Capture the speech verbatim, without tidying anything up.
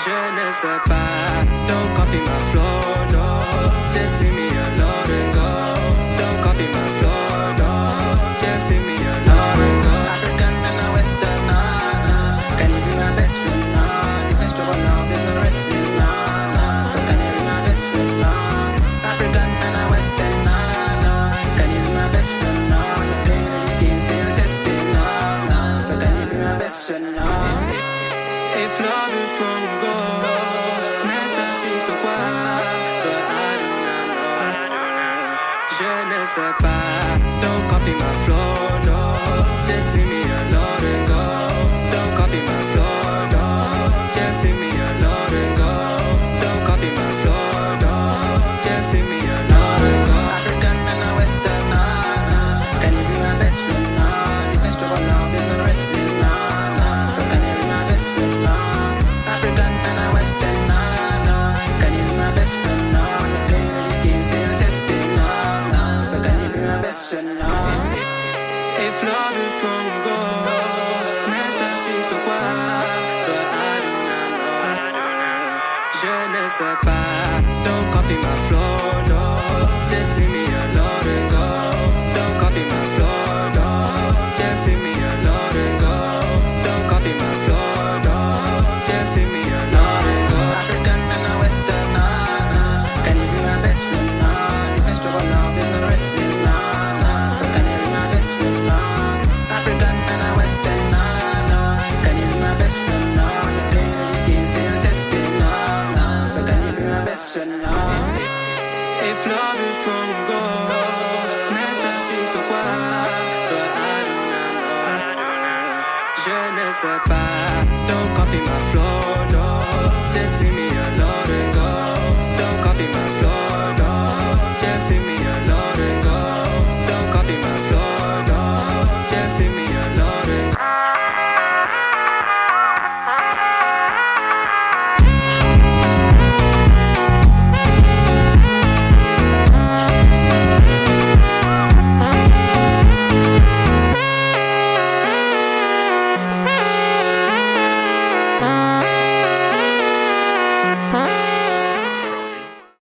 Je ne sais pas, don't copy my flow, no. Just leave me alone and go. Don't copy my flow, no. Just leave me alone and go. African and a Western, nah, nah. Can you be my best friend, nah? This ain't struggle now, been no wrestling, nah, nah. So can you be my best friend, nah? African and a Western, nah, nah. Can you be my best friend, nah? You're playing these games, so you're testing, nah, nah. So can you be my best friend, nah? If love is strong, go. Necesito quoi, but I do not know. Je ne sais pas, don't copy my flow, no. Just leave me alone and go. Don't copy my flow, no. Just leave me alone and go. Don't copy my flow, no. Just leave me alone and go. African and a Western, nah, nah. Can you be my best friend, nah? This ain't struggle now, been no wrestling, nah, nah. So can you be my best friend, nah? African and a Western, nah, nah. Can you be my best friend, nah? You're playing these games, so you're testing, nah, nah. So can you be my best friend, nah? If love is strong, go. Necesito quoi, but I do not know. Je ne sais pas, don't copy my flow, no. Just leave me alone and go. Don't copy my flow, no. Just leave me alone and go. Don't copy my flow, no. Just leave me alone and go. African and a Western, nah, nah. Can you be my best friend, nah? This ain't struggle now, been no wrestling, nah, nah. So can you be my best friend, nah? African and a Western, nah, nah. Can you be my best friend, nah? You're playing these games, so you're testing, nah, nah. So can you be my best friend, nah? If love is strong, go. Necesito quoi, but I do not know. Je ne sais pas, don't copy my flow.